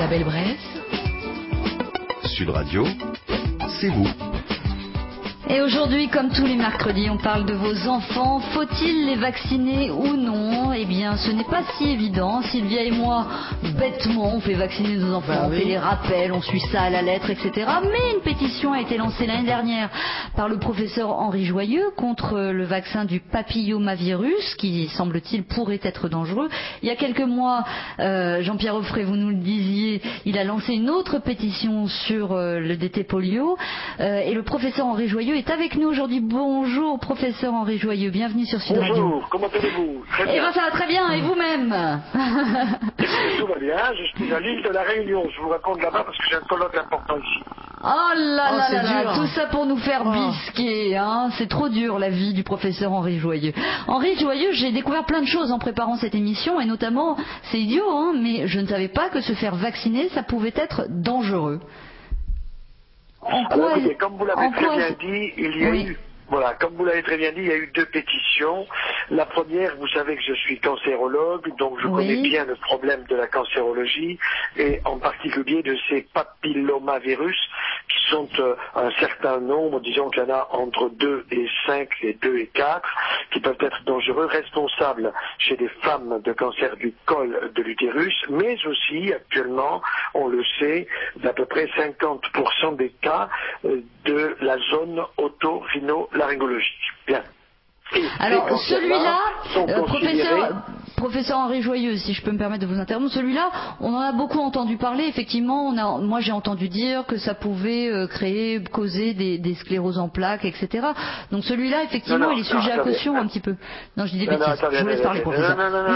Isabelle Bresse. Sud Radio, c'est vous. Et aujourd'hui, comme tous les mercredis, on parle de vos enfants. Faut-il les vacciner ou non? Eh bien, ce n'est pas si évident. Sylvia et moi, bêtement, on fait vacciner nos enfants, on fait les rappels, on suit ça à la lettre, etc. Mais une pétition a été lancée l'année dernière par le professeur Henri Joyeux contre le vaccin du papillomavirus, qui, semble-t-il, pourrait être dangereux. Il y a quelques mois, Jean-Pierre Offray, vous nous le disiez, il a lancé une autre pétition sur le DT polio. Et le professeur Henri Joyeux est avec nous aujourd'hui. Bonjour professeur Henri Joyeux, bienvenue sur Sud Radio. Bonjour, comment allez-vous? Très bien. Eh bien ça va très bien, et vous-même? Tout va bien, je suis à l'île de la Réunion, je vous raconte là-bas parce que j'ai un colloque important ici. Oh là là là là, dur. tout ça pour nous faire bisquer, hein. C'est trop dur la vie du professeur Henri Joyeux. Henri Joyeux, j'ai découvert plein de choses en préparant cette émission, et notamment, c'est idiot, hein, mais je ne savais pas que se faire vacciner, ça pouvait être dangereux. Alors écoutez, comme vous l'avez très bien dit, il y a eu... Voilà, comme vous l'avez très bien dit, il y a eu deux pétitions. La première, vous savez que je suis cancérologue, donc je connais bien le problème de la cancérologie, et en particulier de ces papillomavirus, qui sont un certain nombre, disons qu'il y en a entre 2 et 5, et 2 et 4, qui peuvent être dangereux, responsables chez des femmes de cancer du col de l'utérus, mais aussi, actuellement, on le sait, d'à peu près 50% des cas de la zone otorhinolaryngologique. Bien. Et alors celui-là, professeur Henri Joyeux, si je peux me permettre de vous interrompre, celui-là, on en a beaucoup entendu parler, effectivement, moi j'ai entendu dire que ça pouvait causer des scléroses en plaques, etc. Donc celui-là, effectivement, il est sujet à caution un petit peu. Non, je dis des bêtises, je vous laisse parler, professeur.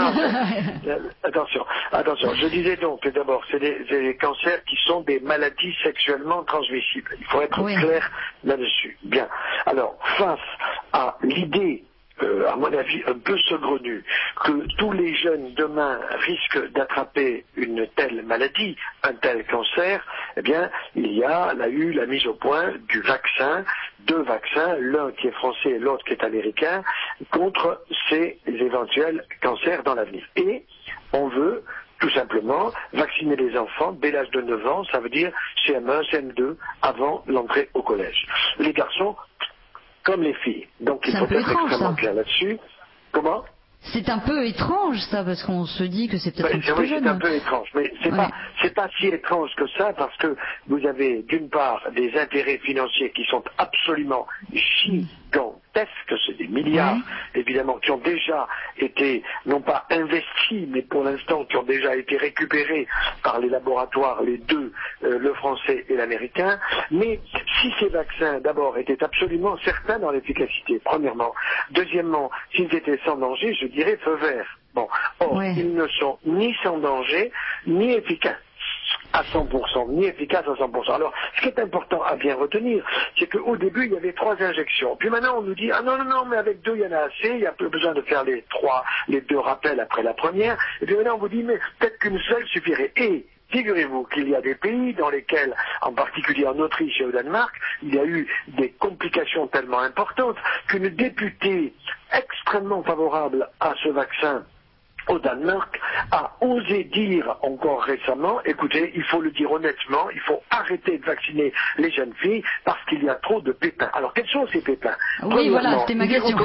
Attention, je disais donc que d'abord, c'est des cancers qui sont des maladies sexuellement transmissibles. Il faut être clair là-dessus. Bien. Alors, face à l'idée, à mon avis, un peu saugrenue, que tous les jeunes demain risquent d'attraper une telle maladie, un tel cancer, eh bien, il y a eu la mise au point du vaccin, deux vaccins, l'un qui est français et l'autre qui est américain, contre ces éventuels cancers dans l'avenir. Et on veut tout simplement vacciner les enfants dès l'âge de 9 ans, ça veut dire CM1, CM2, avant l'entrée au collège. Les garçons, comme les filles. Donc il faut être extrêmement clair là-dessus. Comment? C'est un peu étrange ça, parce qu'on se dit que c'est peut-être un petit peu jeune. C'est un peu étrange, mais c'est pas si étrange que ça, parce que vous avez d'une part des intérêts financiers qui sont absolument gigantesques, c'est des milliards évidemment qui ont déjà été non pas investis, mais pour l'instant qui ont déjà été récupérés par les laboratoires, les deux, le français et l'américain. Mais si ces vaccins d'abord étaient absolument certains dans l'efficacité, premièrement, deuxièmement, s'ils étaient sans danger, je dirais feu vert. Bon, or, ils ne sont ni sans danger, ni efficaces à 100%, ni efficaces à 100%. Alors, ce qui est important à bien retenir, c'est qu'au début, il y avait 3 injections. Puis maintenant, on nous dit, ah non, mais avec 2, il y en a assez, il n'y a plus besoin de faire les 2 rappels après la première. Et puis maintenant, on vous dit, mais peut-être qu'une seule suffirait. Et figurez-vous qu'il y a des pays dans lesquels, en particulier en Autriche et au Danemark, il y a eu des complications tellement importantes qu'une députée extrêmement favorable à ce vaccin au Danemark a osé dire encore récemment, écoutez, il faut le dire honnêtement, il faut arrêter de vacciner les jeunes filles parce qu'il y a trop de pépins. Alors quels sont ces pépins? Oui, voilà, c'était ma question.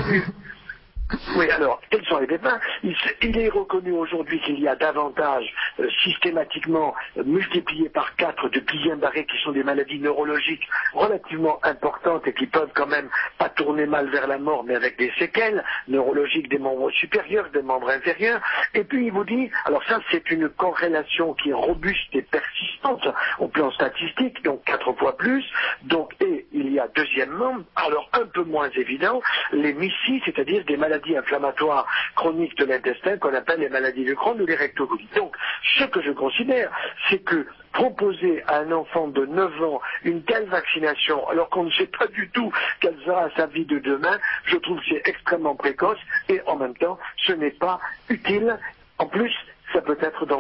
Oui, alors, quels sont les pépins? Il est reconnu aujourd'hui qu'il y a davantage systématiquement multiplié par 4 de Guillain-Barré qui sont des maladies neurologiques relativement importantes et qui peuvent quand même pas tourner mal vers la mort, mais avec des séquelles neurologiques des membres supérieurs, des membres inférieurs. Et puis il vous dit, alors ça c'est une corrélation qui est robuste et persistante au plan statistique, donc 4 fois plus. Donc, et il y a deuxièmement, alors un peu moins évident, les MIS-C, c'est-à-dire des maladies inflammatoires chroniques de l'intestin qu'on appelle les maladies de Crohn ou les rectocolites. Donc, ce que je considère, c'est que proposer à un enfant de 9 ans une telle vaccination, alors qu'on ne sait pas du tout quelle sera sa vie de demain, je trouve que c'est extrêmement précoce et en même temps, ce n'est pas utile. En plus, ça peut être dangereux.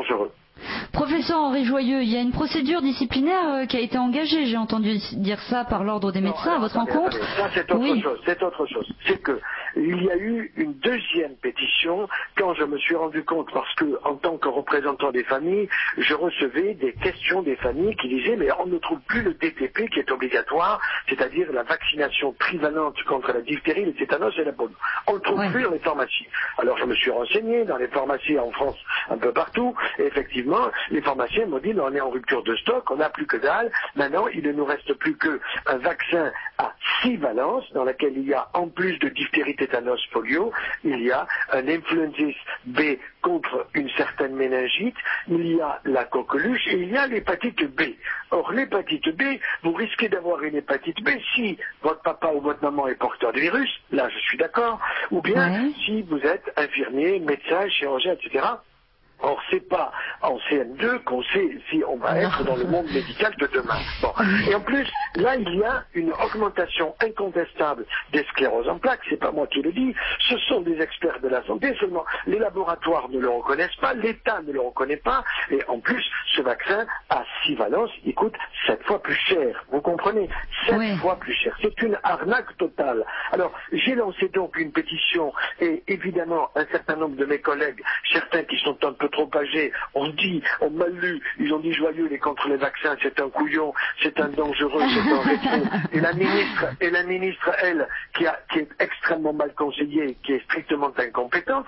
Professeur Henri Joyeux, il y a une procédure disciplinaire qui a été engagée, j'ai entendu dire ça par l'ordre des médecins à votre rencontre. Ça c'est autre chose, c'est autre chose. C'est que il y a eu une deuxième pétition quand je me suis rendu compte, parce que en tant que représentant des familles, je recevais des questions des familles qui disaient mais on ne trouve plus le DTP qui est obligatoire, c'est-à-dire la vaccination trivalente contre la diphtérie, le tétanos et la polio. On ne le trouve plus dans les pharmacies. Alors je me suis renseigné dans les pharmacies en France, un peu partout, et effectivement, les pharmaciens m'ont dit on est en rupture de stock, on n'a plus que dalle, maintenant il ne nous reste plus qu'un vaccin à 6 valences, dans laquelle il y a en plus de diphtérie, tétanos, polio, il y a un influenza B contre une certaine méningite, il y a la coqueluche et il y a l'hépatite B. Or l'hépatite B, vous risquez d'avoir une hépatite B si votre papa ou votre maman est porteur de virus, là je suis d'accord, ou bien si vous êtes infirmier, médecin, chirurgien, etc. Or, c'est pas en CM2 qu'on sait si on va être dans le monde médical de demain. Bon. Et en plus, là, il y a une augmentation incontestable des scléroses en plaques. C'est pas moi qui le dis. Ce sont des experts de la santé. Seulement, les laboratoires ne le reconnaissent pas, l'État ne le reconnaît pas. Et en plus, ce vaccin à 6 valences, il coûte 7 fois plus cher. Vous comprenez? 7 fois plus cher. C'est une arnaque totale. Alors, j'ai lancé donc une pétition et évidemment, un certain nombre de mes collègues, certains qui sont un peu trop âgés, on m'a lu, ils ont dit Joyeux, il est contre les vaccins, c'est un couillon, c'est un dangereux, c'est un rétro. Et la ministre, elle, qui est extrêmement mal conseillée, qui est strictement incompétente,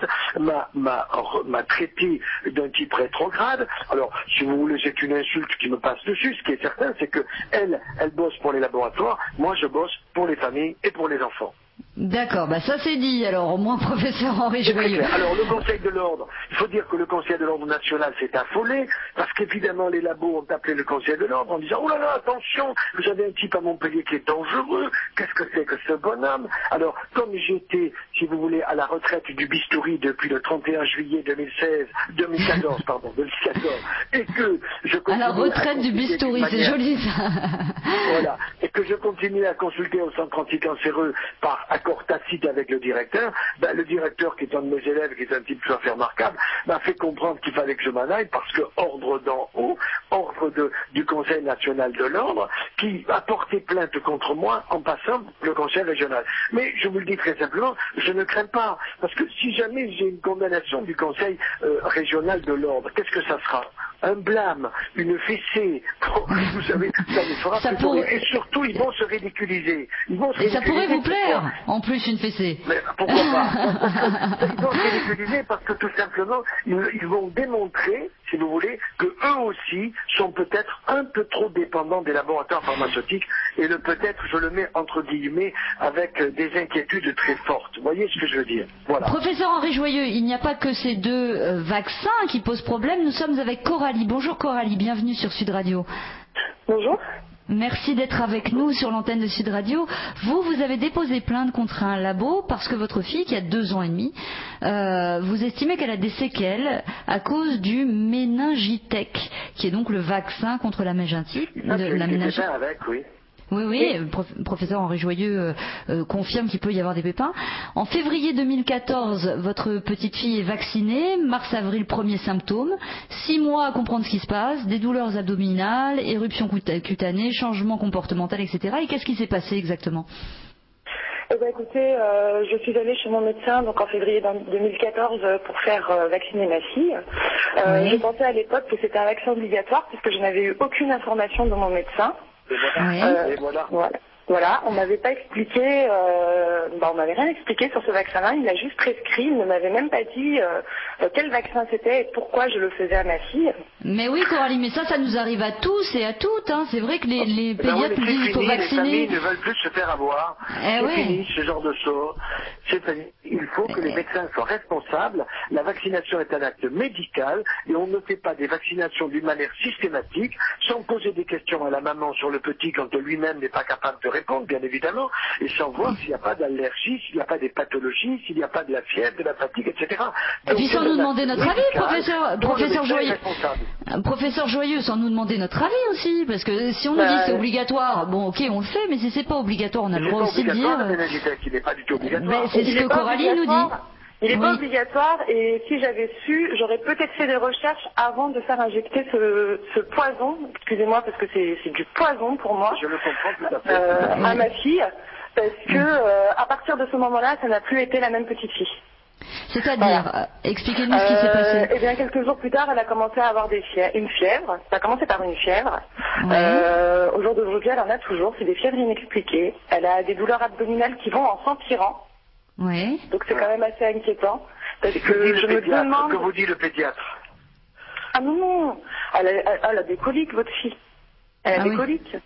m'a traité d'un type rétrograde. Alors, si vous voulez, c'est une insulte qui me passe dessus. Ce qui est certain, c'est que elle bosse pour les laboratoires, moi je bosse pour les familles et pour les enfants. D'accord, ça c'est dit, alors au moins professeur Henri Joyeux. Alors le Conseil de l'Ordre, il faut dire que le Conseil de l'Ordre national s'est affolé, parce qu'évidemment les labos ont appelé le Conseil de l'Ordre en disant oh là là, attention, vous avez un type à Montpellier qui est dangereux, qu'est-ce que c'est que ce bonhomme? Alors comme j'étais, si vous voulez, à la retraite du bistouri depuis le 31 juillet 2014, et que je continue à la retraite du bistouri, c'est joli ça. Voilà, et que je continue à consulter au centre anticancéreux par accord tacite avec le directeur, le directeur qui est un de mes élèves, qui est un type tout à fait remarquable, m'a fait comprendre qu'il fallait que je m'en aille parce que ordre d'en haut, ordre du Conseil national de l'ordre, qui a porté plainte contre moi en passant le Conseil régional. Mais je vous le dis très simplement, je ne crains pas, parce que si jamais j'ai une condamnation du Conseil régional de l'ordre, qu'est-ce que ça sera? Un blâme, une fessée, vous savez, ça les fera plutôt rire. Et surtout, ils vont se ridiculiser. Et ça pourrait vous plaire, en plus, une fessée. Mais pourquoi pas? Ils vont se ridiculiser parce que tout simplement, ils vont démontrer, si vous voulez, que eux aussi sont peut-être un peu trop dépendants des laboratoires pharmaceutiques, et le peut-être, je le mets entre guillemets, avec des inquiétudes très fortes. Vous voyez ce que je veux dire? Voilà. Professeur Henri Joyeux, il n'y a pas que ces deux vaccins qui posent problème. Nous sommes avec Coralie. Bonjour Coralie, bienvenue sur Sud Radio. Bonjour. Merci d'être avec nous sur l'antenne de Sud Radio. Vous avez déposé plainte contre un labo parce que votre fille, qui a 2 ans et demi, vous estimez qu'elle a des séquelles à cause du méningitec, qui est donc le vaccin contre la méningite. Oui, professeur Henri Joyeux confirme qu'il peut y avoir des pépins. En février 2014, votre petite fille est vaccinée. Mars-avril, premiers symptômes. 6 mois à comprendre ce qui se passe. Des douleurs abdominales, éruptions cutanées, changements comportementaux, etc. Et qu'est-ce qui s'est passé exactement? Écoutez, je suis allée chez mon médecin donc en février 2014 pour faire vacciner ma fille. Je pensais à l'époque que c'était un vaccin obligatoire puisque je n'avais eu aucune information de mon médecin. Et voilà. Voilà, on m'avait pas expliqué, on m'avait rien expliqué sur ce vaccin-là, il m'a juste prescrit, il ne m'avait même pas dit quel vaccin c'était et pourquoi je le faisais à ma fille. Mais oui Coralie, mais ça nous arrive à tous et à toutes, hein. C'est vrai que les pédiatres disent qu'il faut vacciner. Les familles ne veulent plus se faire avoir, fini ce genre de choses. Il faut que les médecins soient responsables, la vaccination est un acte médical et on ne fait pas des vaccinations d'une manière systématique, sans poser des questions à la maman sur le petit quand lui-même n'est pas capable de répondre, bien évidemment, et sans voir s'il n'y a pas d'allergie, s'il n'y a pas des pathologies, s'il n'y a pas de la fièvre, de la fatigue, etc. Et puis sans nous demander notre avis, professeur Joyeux. Professeur Joyeux, sans nous demander notre avis aussi, parce que si on nous dit c'est obligatoire, bon ok on le fait, mais si c'est pas obligatoire, on a le droit aussi de dire... Il n'est pas du tout obligatoire. C'est ce que Coralie nous dit. Il n'est pas obligatoire et si j'avais su, j'aurais peut-être fait des recherches avant de faire injecter ce poison, excusez-moi parce que c'est du poison pour moi, je le comprends tout à fait. À ma fille, parce que à partir de ce moment-là, ça n'a plus été la même petite fille. C'est-à-dire, expliquez-nous ce qui s'est passé. Eh bien, quelques jours plus tard, elle a commencé à avoir une fièvre. Ça a commencé par une fièvre. Au jour d'aujourd'hui, elle en a toujours. C'est des fièvres inexpliquées. Elle a des douleurs abdominales qui vont en s'empirant. Oui. Donc c'est quand même assez inquiétant. Parce que je me demande... Que vous dit le pédiatre? Ah non, elle a des coliques, votre fille. Elle a des coliques.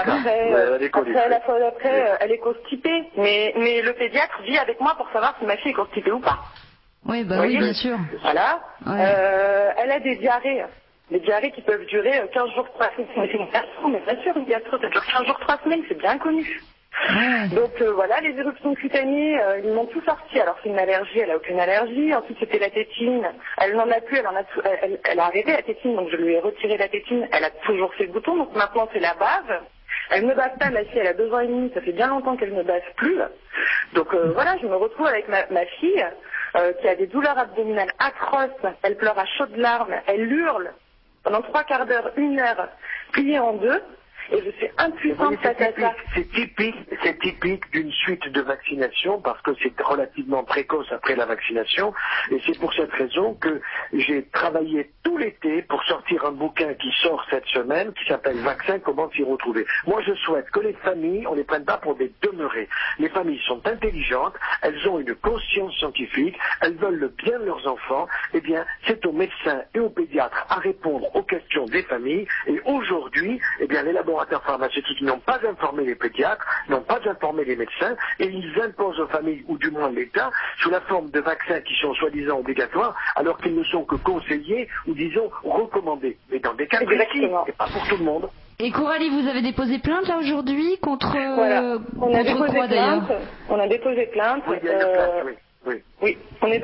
Après, elle est constipée. Mais le pédiatre vit avec moi pour savoir si ma fille est constipée ou pas. Oui, oui, bien sûr. Voilà. Ouais. Elle a des diarrhées. Des diarrhées qui peuvent durer 15 jours, 3 semaines. C'est une gastro, mais bien sûr, une gastro, ça dure 15 jours, 3 semaines, c'est bien connu. Ouais. Donc voilà, les éruptions cutanées, ils m'ont tout sorti. Alors c'est une allergie, elle a aucune allergie. Ensuite c'était la tétine, elle n'en a plus, elle a arrêté la tétine, donc je lui ai retiré la tétine. Elle a toujours ses boutons, donc maintenant c'est la bave. Elle ne bave pas, ma fille, elle a 2 ans et demi, ça fait bien longtemps qu'elle ne bave plus. Donc voilà, je me retrouve avec ma fille qui a des douleurs abdominales atroces. Elle pleure à chaudes larmes, elle hurle pendant 3 quarts d'heure, 1 heure, pliée en 2. Et je suis impuissante face à ça. C'est typique d'une suite de vaccination parce que c'est relativement précoce après la vaccination. Et c'est pour cette raison que j'ai travaillé tout l'été pour sortir un bouquin qui sort cette semaine qui s'appelle Vaccin, comment s'y retrouver. Moi, je souhaite que les familles, on ne les prenne pas pour des demeurés. Les familles sont intelligentes, elles ont une conscience scientifique, elles veulent le bien de leurs enfants. Eh bien, c'est aux médecins et aux pédiatres à répondre aux questions des familles. Et aujourd'hui, eh bien, les laboratoires pharmaceutiques n'ont pas informé les pédiatres, n'ont pas informé les médecins, et ils imposent aux familles, ou du moins l'État, sous la forme de vaccins qui sont soi-disant obligatoires, alors qu'ils ne sont que conseillés, ou disons recommandés. Mais dans des cas précis, et pas pour tout le monde. Et Coralie, vous avez déposé plainte là aujourd'hui contre on a déposé quoi d'ailleurs? On a déposé plainte. Oui, il y a une plainte, oui. On est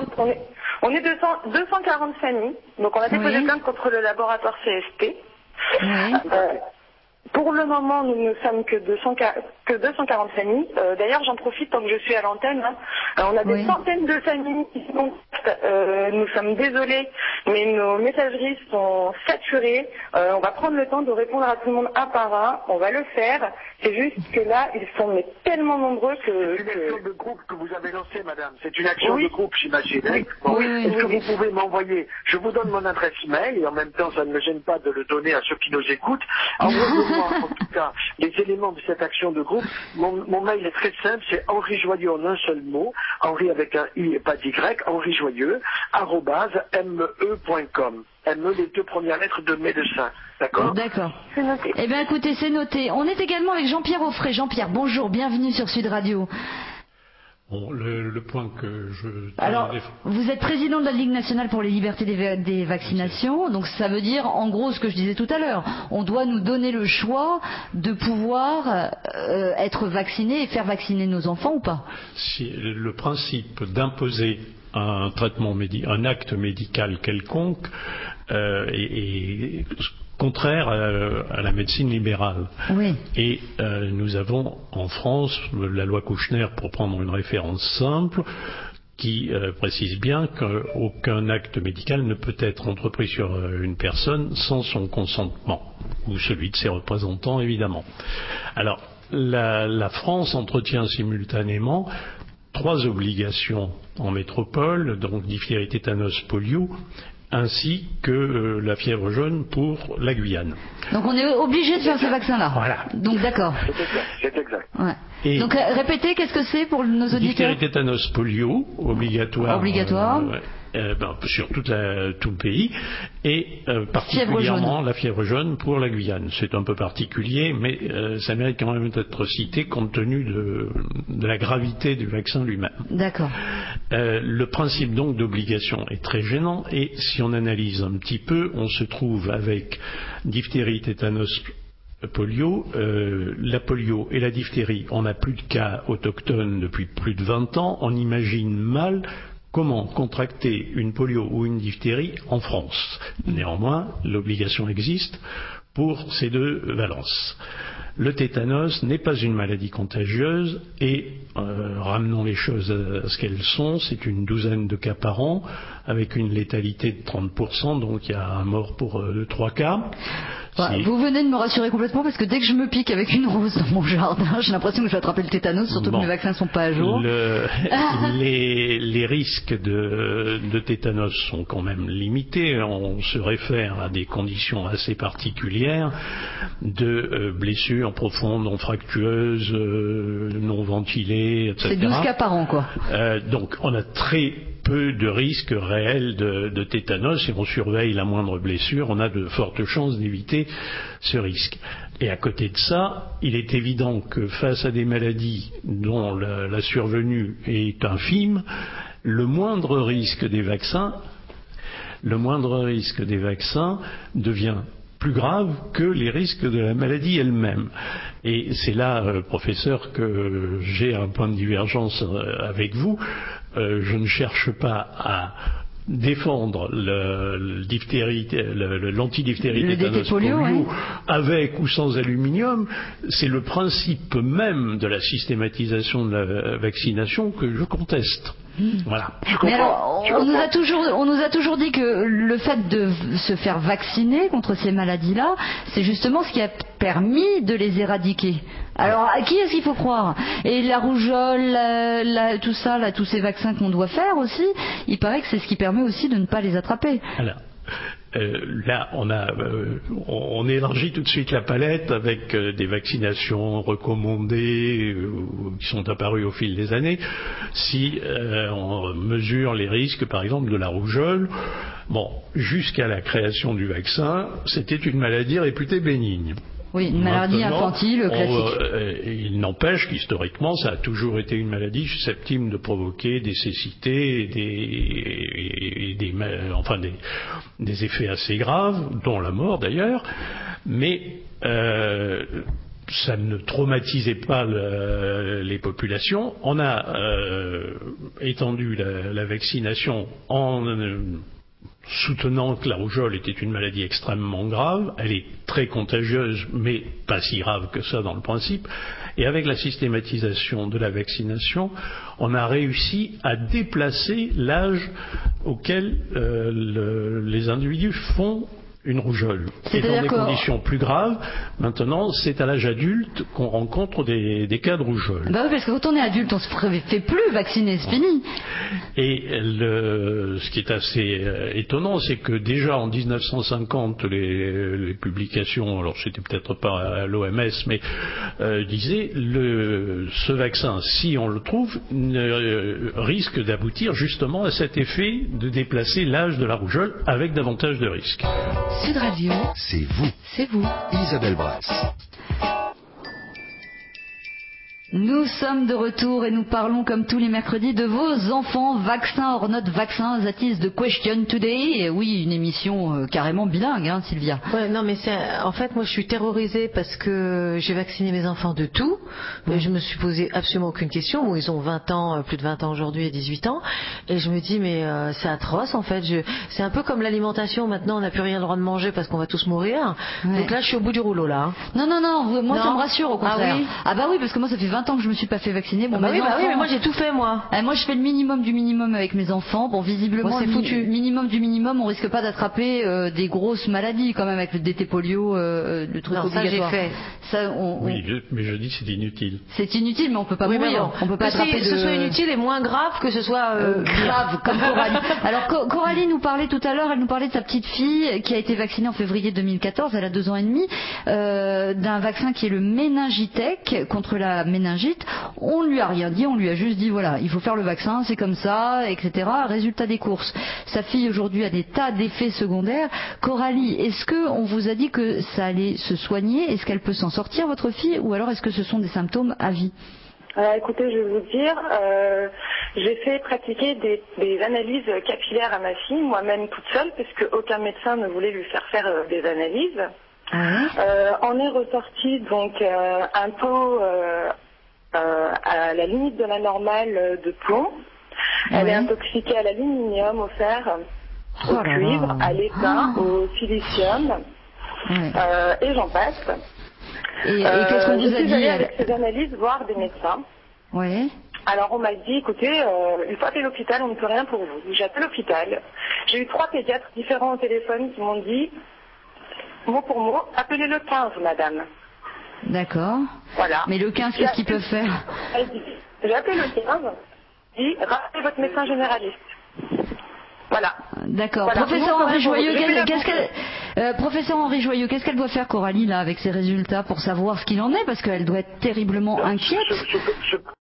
240 familles, donc on a déposé plainte contre le laboratoire CSP. Oui. Pour le moment, nous ne sommes que 240 familles. D'ailleurs, j'en profite tant que je suis à l'antenne. On a des centaines de familles qui se contactent. Nous sommes désolés, mais nos messageries sont saturées. On va prendre le temps de répondre à tout le monde un par un. On va le faire. C'est juste que là, ils sont tellement nombreux que... C'est une action de groupe que vous avez lancée, madame. C'est une action de groupe, j'imagine. Est-ce que vous pouvez m'envoyer... Je vous donne mon adresse mail, et en même temps, ça ne me gêne pas de le donner à ceux qui nous écoutent. Envoyez-moi, en tout cas, les éléments de cette action de groupe. Mon mail est très simple, c'est Henri Joyeux en un seul mot, Henri avec un I et pas d'Y, Henri Joyeux, @me.com. ME, les 2 premières lettres de médecin. D'accord? D'accord. C'est noté. Eh bien, écoutez, c'est noté. On est également avec Jean-Pierre Offray. Jean-Pierre, bonjour, bienvenue sur Sud Radio. Bon, le point que je... Alors, vous êtes président de la Ligue nationale pour les libertés des vaccinations, donc ça veut dire, en gros, ce que je disais tout à l'heure, on doit nous donner le choix de pouvoir être vacciné et faire vacciner nos enfants ou pas? Si le principe d'imposer un traitement un acte médical quelconque est contraire à la médecine libérale. Oui. Et nous avons en France la loi Kouchner, pour prendre une référence simple, qui précise bien qu'aucun acte médical ne peut être entrepris sur une personne sans son consentement, ou celui de ses représentants évidemment. Alors, la France entretient simultanément 3 obligations en métropole, donc diphtérie, tétanos, polio, ainsi que la fièvre jaune pour la Guyane. Donc on est obligé de faire ces vaccins-là. Voilà. Donc d'accord. C'est exact. Ouais. Donc répétez, qu'est-ce que c'est pour nos auditeurs? Diphtérie, tétanos, polio, obligatoire. Obligatoire. Sur tout le pays, et particulièrement la fièvre jaune pour la Guyane. C'est un peu particulier, mais ça mérite quand même d'être cité compte tenu de la gravité du vaccin lui-même. D'accord. Le principe donc d'obligation est très gênant, et si on analyse un petit peu, on se trouve avec diphtérie, tétanos, polio, la polio et la diphtérie, on n'a plus de cas autochtones depuis plus de 20 ans, on imagine mal comment contracter une polio ou une diphtérie en France. Néanmoins, l'obligation existe pour ces 2 valences. Le tétanos n'est pas une maladie contagieuse et, ramenons les choses à ce qu'elles sont, c'est une douzaine de cas par an avec une létalité de 30%, donc il y a un mort pour 3 cas. Vous venez de me rassurer complètement parce que dès que je me pique avec une rose dans mon jardin, j'ai l'impression que je vais attraper le tétanos, surtout que mes vaccins ne sont pas à jour. Les risques de tétanos sont quand même limités. On se réfère à des conditions assez particulières de blessures profondes, non fractueuses, non ventilées, etc. C'est 12 cas par an, quoi. Donc on a très peu de risques réels de tétanos et on surveille la moindre blessure, on a de fortes chances d'éviter ce risque. Et à côté de ça, il est évident que face à des maladies dont la survenue est infime, le moindre risque des vaccins devient plus grave que les risques de la maladie elle-même. Et c'est là, professeur, que j'ai un point de divergence avec vous. Je ne cherche pas à défendre l'antidiphtérie tétanos polio, ouais, avec ou sans aluminium. C'est le principe même de la systématisation de la vaccination que je conteste. Voilà. Mais alors, on nous a toujours dit que le fait de se faire vacciner contre ces maladies-là, c'est justement ce qui a permis de les éradiquer. Alors, à qui est-ce qu'il faut croire? Et la rougeole, tout ça, là, tous ces vaccins qu'on doit faire aussi, il paraît que c'est ce qui permet aussi de ne pas les attraper. Alors, là, on élargit tout de suite la palette avec des vaccinations recommandées qui sont apparues au fil des années. Si on mesure les risques, par exemple, de la rougeole, jusqu'à la création du vaccin, c'était une maladie réputée bénigne. Oui, une maladie infantile classique. Il n'empêche qu'historiquement, ça a toujours été une maladie susceptible de provoquer des cécités et des effets assez graves, dont la mort d'ailleurs, mais ça ne traumatisait pas les populations. On a étendu la vaccination en soutenant que la rougeole était une maladie extrêmement grave. Elle est très contagieuse, mais pas si grave que ça dans le principe. Et avec la systématisation de la vaccination, on a réussi à déplacer l'âge auquel les individus font une rougeole. Et dans des conditions plus graves, maintenant, c'est à l'âge adulte qu'on rencontre des cas de rougeole. Bah oui, parce que quand on est adulte, on se fait plus vacciner, c'est fini. Et ce qui est assez étonnant, c'est que déjà en 1950, les publications, alors c'était peut-être pas à l'OMS, mais disaient ce vaccin, si on le trouve, risque d'aboutir justement à cet effet de déplacer l'âge de la rougeole avec davantage de risques. Sud Radio, c'est vous. Isabelle Brasse. Nous sommes de retour et nous parlons comme tous les mercredis de vos enfants, vaccins or not vaccins, that is the question today. Et oui, une émission carrément bilingue, hein, Sylvia. Ouais, non, mais en fait, moi, je suis terrorisée parce que j'ai vacciné mes enfants de tout. Je me suis posé absolument aucune question. Bon, ils ont 20 ans, plus de 20 ans aujourd'hui et 18 ans. Et je me dis, mais c'est atroce, en fait. C'est un peu comme l'alimentation. Maintenant, on n'a plus rien le droit de manger parce qu'on va tous mourir. Ouais. Donc là, je suis au bout du rouleau, là. Non, moi, ça me rassure, au contraire. Ah bah oui, parce que moi, ça fait 20 ans que je me suis pas fait vacciner. Bon, oui, mais moi j'ai tout fait, moi. Moi je fais le minimum du minimum avec mes enfants. Bon, visiblement, c'est foutu. Minimum du minimum, on risque pas d'attraper des grosses maladies quand même avec le DT polio, le truc obligatoire. Ça j'ai fait. Oui, mais je dis c'est inutile. C'est inutile, mais on peut pas mourir. On peut pas attraper que ce soit inutile et moins grave que ce soit grave, comme Coralie. Alors Coralie nous parlait tout à l'heure, elle nous parlait de sa petite fille qui a été vaccinée en février 2014, elle a 2 ans et demi, d'un vaccin qui est le Méningitech contre la méningite. On lui a rien dit, on lui a juste dit voilà, il faut faire le vaccin, c'est comme ça, etc. Résultat des courses. Sa fille aujourd'hui a des tas d'effets secondaires. Coralie, est-ce que on vous a dit que ça allait se soigner? Est-ce qu'elle peut s'en sortir, votre fille, ou alors est-ce que ce sont des symptômes à vie? Écoutez, je vais vous dire, j'ai fait pratiquer des analyses capillaires à ma fille, moi-même toute seule, puisque aucun médecin ne voulait lui faire des analyses. On est ressorti donc un taux à la limite de la normale de plomb. Elle est intoxiquée à l'aluminium, au fer, au cuivre, à l'étain, au silicium, et j'en passe. Et qu'est-ce qu'on vous a Je suis dit allée avec ces analyses voir des médecins. Oui. Alors on m'a dit, écoutez, une fois à l'hôpital, on ne peut rien pour vous. J'appelle l'hôpital. J'ai eu 3 pédiatres différents au téléphone qui m'ont dit, mot pour mot, appelez le 15, madame. D'accord. Voilà. Mais le 15, qu'est-ce qu'ils peuvent faire? J'ai appelé le 15, dit, rappelez votre médecin généraliste. Voilà. D'accord. Voilà. Professeur Henri Joyeux, Professeur Henri Joyeux, qu'est-ce qu'elle doit faire, Coralie, là, avec ses résultats, pour savoir ce qu'il en est, parce qu'elle doit être terriblement inquiète.